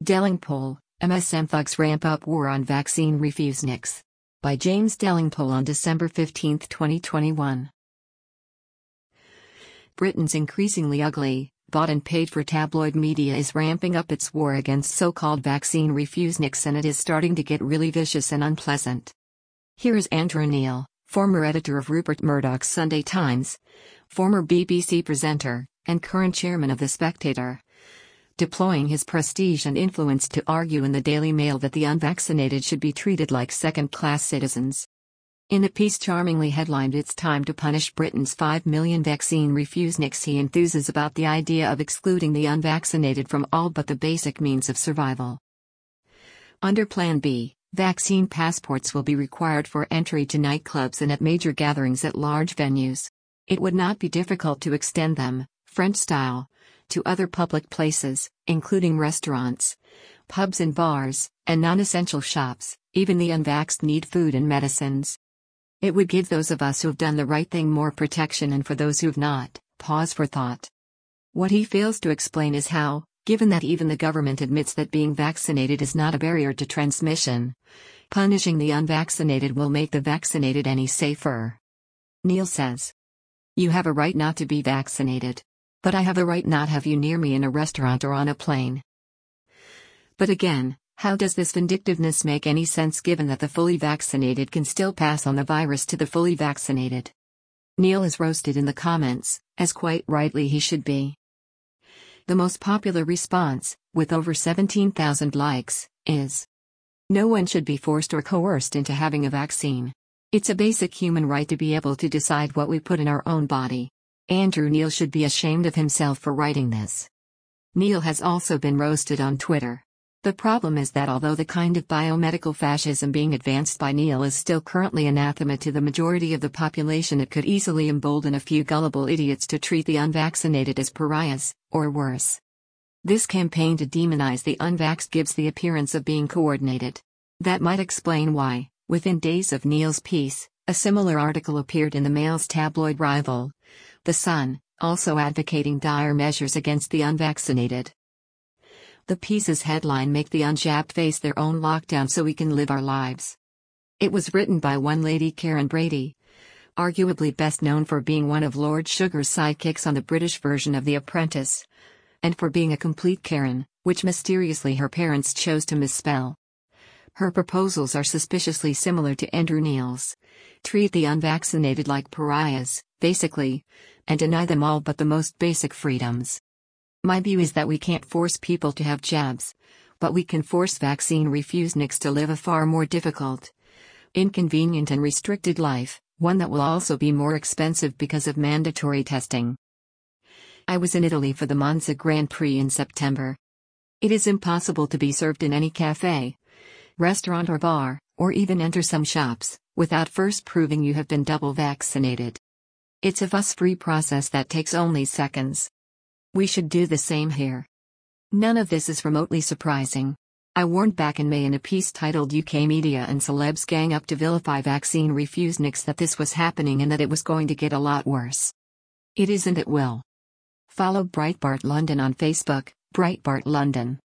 Delingpole, MSM thugs ramp up war on vaccine refuseniks. By James Delingpole on December 15, 2021. Britain's increasingly ugly, bought and paid for tabloid media is ramping up its war against so-called vaccine refuseniks, and it is starting to get really vicious and unpleasant. Here is Andrew Neil, former editor of Rupert Murdoch's Sunday Times, former BBC presenter, and current chairman of The Spectator, deploying his prestige and influence to argue in the Daily Mail that the unvaccinated should be treated like second-class citizens. In a piece charmingly headlined "It's Time to Punish Britain's 5 Million Vaccine Refuseniks," he enthuses about the idea of excluding the unvaccinated from all but the basic means of survival. Under Plan B, vaccine passports will be required for entry to nightclubs and at major gatherings at large venues. It would not be difficult to extend them, French style, to other public places, including restaurants, pubs and bars, and non-essential shops. Even the unvaxxed need food and medicines. It would give those of us who have done the right thing more protection, and for those who have not, pause for thought. What he fails to explain is how, given that even the government admits that being vaccinated is not a barrier to transmission, punishing the unvaccinated will make the vaccinated any safer. Neil says, "You have a right not to be vaccinated. But I have a right not have you near me in a restaurant or on a plane." But again, how does this vindictiveness make any sense given that the fully vaccinated can still pass on the virus to the fully vaccinated? Neil is roasted in the comments, as quite rightly he should be. The most popular response, with over 17,000 likes, is, "No one should be forced or coerced into having a vaccine. It's a basic human right to be able to decide what we put in our own body." Andrew Neil should be ashamed of himself for writing this. Neil has also been roasted on Twitter. The problem is that although the kind of biomedical fascism being advanced by Neil is still currently anathema to the majority of the population, it could easily embolden a few gullible idiots to treat the unvaccinated as pariahs, or worse. This campaign to demonize the unvaxxed gives the appearance of being coordinated. That might explain why, within days of Neil's piece, a similar article appeared in the Mail's tabloid rival, The Sun, also advocating dire measures against the unvaccinated. The piece's headline, "Make the unjabbed face their own lockdown so we can live our lives." It was written by one Lady Karen Brady, arguably best known for being one of Lord Sugar's sidekicks on the British version of The Apprentice, and for being a complete Karen, which mysteriously her parents chose to misspell. Her proposals are suspiciously similar to Andrew Neil's. Treat the unvaccinated like pariahs, basically, and deny them all but the most basic freedoms. My view is that we can't force people to have jabs, but we can force vaccine refuseniks to live a far more difficult, inconvenient and restricted life, one that will also be more expensive because of mandatory testing. I was in Italy for the Monza Grand Prix in September. It is impossible to be served in any cafe, restaurant or bar, or even enter some shops, without first proving you have been double vaccinated. It's a fuss-free process that takes only seconds. We should do the same here. None of this is remotely surprising. I warned back in May in a piece titled "UK Media and Celebs Gang Up to Vilify Vaccine Refuseniks" that this was happening and that it was going to get a lot worse. It is, and it will. Follow Breitbart London on Facebook, Breitbart London.